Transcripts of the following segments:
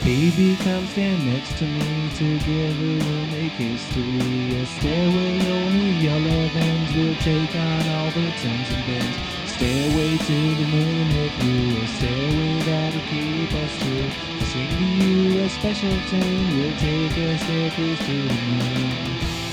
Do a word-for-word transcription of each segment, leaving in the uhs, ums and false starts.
Baby, come stand next to me. Together we'll make history. A stairway only your love ends. We'll take on all the turns and bends. Stairway to the moon with you. A stairway that'll keep us true. Sing to you a special tune. We'll take a staircase to the moon.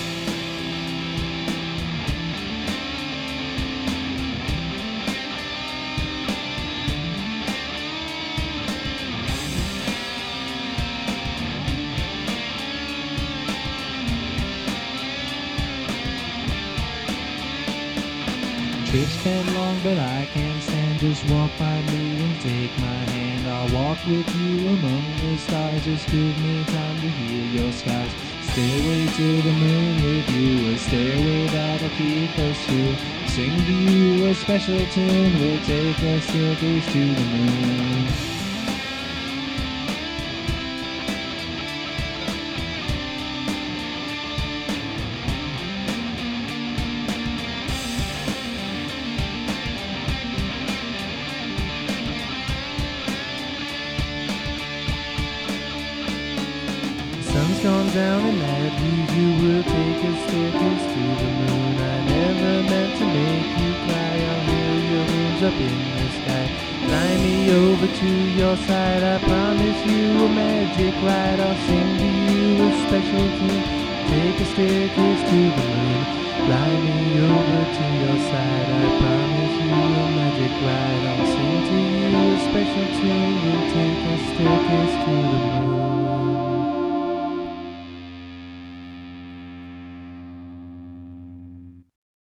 Trips been long, but I can't stand. Just walk by me and take my hand. I'll walk with you among the stars. Just give me time to hear your skies. Stairway to the moon with you. A stairway that'll keep us true. Sing to you a special tune. We'll take a staircase to the moon. Sun's gone down and that leaves you. Will take a staircase to the moon. I never meant to make you cry. I'll hear your moons up in the sky. Fly me over to your side. I promise you a magic ride. I'll sing to you a special tune. Take a staircase to the moon. Fly me over to your side. I promise you a magic ride. I'll sing to you a special tune.